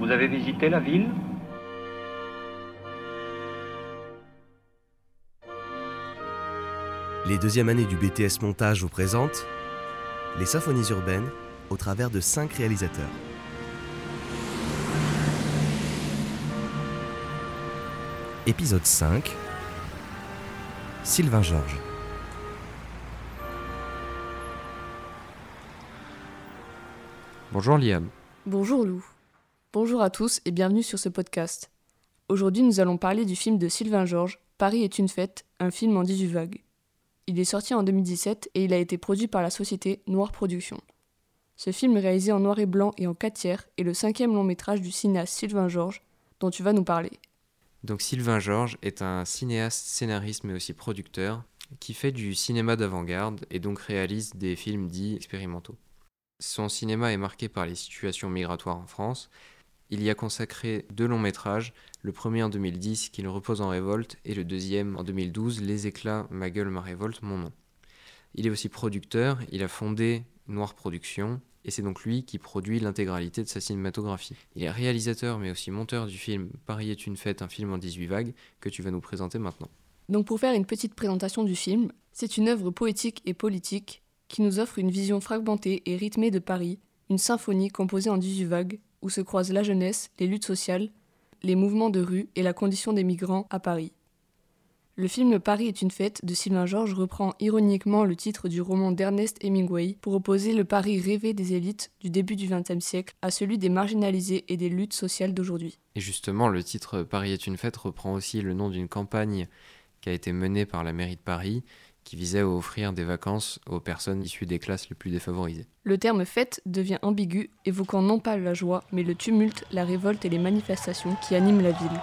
Vous avez visité la ville ? Les deuxièmes années du BTS Montage vous présentent les symphonies urbaines au travers de 5 réalisateurs. Épisode 5. Sylvain Georges. Bonjour Liam. Bonjour Lou. Bonjour à tous et bienvenue sur ce podcast. Aujourd'hui, nous allons parler du film de Sylvain Georges, Paris est une fête, un film en 18 vagues. Il est sorti en 2017 et il a été produit par la société Noir Productions. Ce film réalisé en noir et blanc et en 4/3 est le 5e long métrage du cinéaste Sylvain Georges dont tu vas nous parler. Donc Sylvain Georges est un cinéaste, scénariste mais aussi producteur qui fait du cinéma d'avant-garde et donc réalise des films dits expérimentaux. Son cinéma est marqué par les situations migratoires en France. Il y a consacré 2 longs métrages, le premier en 2010, Qu'il repose en révolte, et le deuxième en 2012, Les éclats, ma gueule, ma révolte, mon nom. Il est aussi producteur, il a fondé Noir Productions, et c'est donc lui qui produit l'intégralité de sa cinématographie. Il est réalisateur mais aussi monteur du film Paris est une fête, un film en 18 vagues, que tu vas nous présenter maintenant. Donc pour faire une petite présentation du film, c'est une œuvre poétique et politique qui nous offre une vision fragmentée et rythmée de Paris, une symphonie composée en 18 vagues, où se croisent la jeunesse, les luttes sociales, les mouvements de rue et la condition des migrants à Paris. Le film Paris est une fête de Sylvain Georges reprend ironiquement le titre du roman d'Ernest Hemingway pour opposer le Paris rêvé des élites du début du XXe siècle à celui des marginalisés et des luttes sociales d'aujourd'hui. Et justement, le titre Paris est une fête reprend aussi le nom d'une campagne qui a été menée par la mairie de Paris, qui visait à offrir des vacances aux personnes issues des classes les plus défavorisées. Le terme fête devient ambigu, évoquant non pas la joie, mais le tumulte, la révolte et les manifestations qui animent la ville.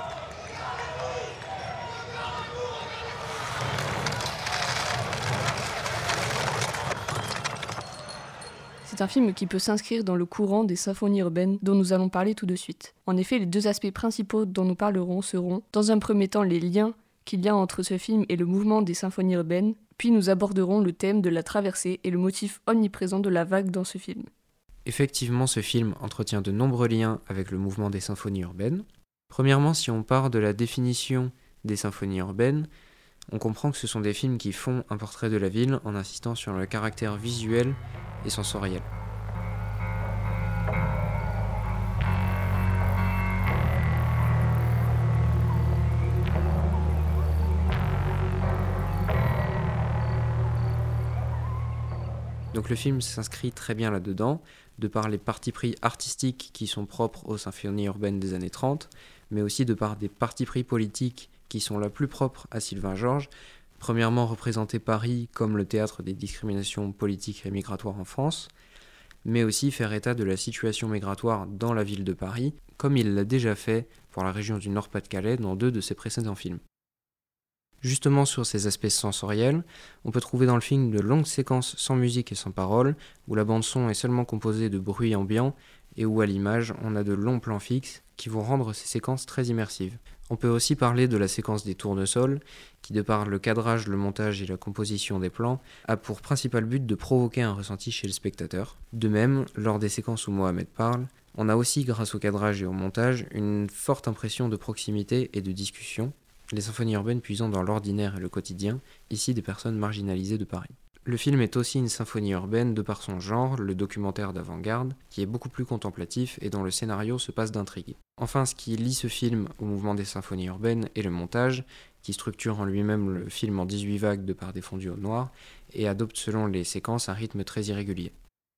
C'est un film qui peut s'inscrire dans le courant des symphonies urbaines dont nous allons parler tout de suite. En effet, les 2 aspects principaux dont nous parlerons seront, dans un premier temps, les liens qu'il y a entre ce film et le mouvement des symphonies urbaines, puis nous aborderons le thème de la traversée et le motif omniprésent de la vague dans ce film. Effectivement, ce film entretient de nombreux liens avec le mouvement des symphonies urbaines. Premièrement, si on part de la définition des symphonies urbaines, on comprend que ce sont des films qui font un portrait de la ville en insistant sur le caractère visuel et sensoriel. Donc le film s'inscrit très bien là-dedans, de par les partis pris artistiques qui sont propres aux symphonies urbaines des années 30, mais aussi de par des partis pris politiques qui sont la plus propres à Sylvain Georges. Premièrement, représenter Paris comme le théâtre des discriminations politiques et migratoires en France, mais aussi faire état de la situation migratoire dans la ville de Paris, comme il l'a déjà fait pour la région du Nord-Pas-de-Calais dans 2 de ses précédents films. Justement sur ces aspects sensoriels, on peut trouver dans le film de longues séquences sans musique et sans paroles, où la bande-son est seulement composée de bruits ambiants et où à l'image on a de longs plans fixes qui vont rendre ces séquences très immersives. On peut aussi parler de la séquence des tournesols, qui de par le cadrage, le montage et la composition des plans, a pour principal but de provoquer un ressenti chez le spectateur. De même, lors des séquences où Mohamed parle, on a aussi, grâce au cadrage et au montage, une forte impression de proximité et de discussion, les symphonies urbaines puisant dans l'ordinaire et le quotidien, ici des personnes marginalisées de Paris. Le film est aussi une symphonie urbaine de par son genre, le documentaire d'avant-garde, qui est beaucoup plus contemplatif et dont le scénario se passe d'intrigue. Enfin, ce qui lie ce film au mouvement des symphonies urbaines est le montage, qui structure en lui-même le film en 18 vagues de par des fondus au noir, et adopte selon les séquences un rythme très irrégulier.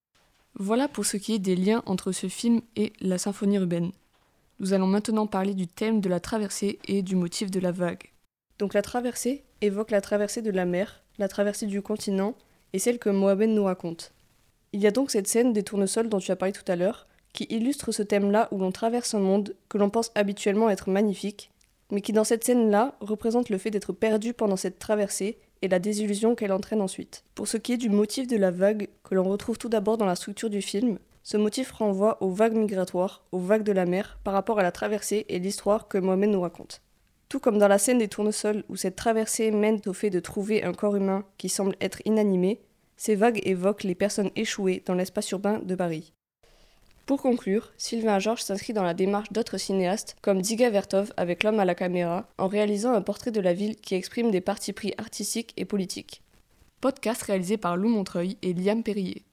Voilà pour ce qui est des liens entre ce film et la symphonie urbaine. Nous allons maintenant parler du thème de la traversée et du motif de la vague. Donc la traversée évoque la traversée de la mer, la traversée du continent et celle que Mohamed nous raconte. Il y a donc cette scène des tournesols dont tu as parlé tout à l'heure, qui illustre ce thème-là où l'on traverse un monde que l'on pense habituellement être magnifique, mais qui dans cette scène-là représente le fait d'être perdu pendant cette traversée et la désillusion qu'elle entraîne ensuite. Pour ce qui est du motif de la vague, que l'on retrouve tout d'abord dans la structure du film, ce motif renvoie aux vagues migratoires, aux vagues de la mer, par rapport à la traversée et l'histoire que Mohamed nous raconte. Tout comme dans la scène des tournesols où cette traversée mène au fait de trouver un corps humain qui semble être inanimé, ces vagues évoquent les personnes échouées dans l'espace urbain de Paris. Pour conclure, Sylvain Georges s'inscrit dans la démarche d'autres cinéastes comme Dziga Vertov avec L'homme à la caméra, en réalisant un portrait de la ville qui exprime des partis pris artistiques et politiques. Podcast réalisé par Lou Montreuil et Liam Perrier.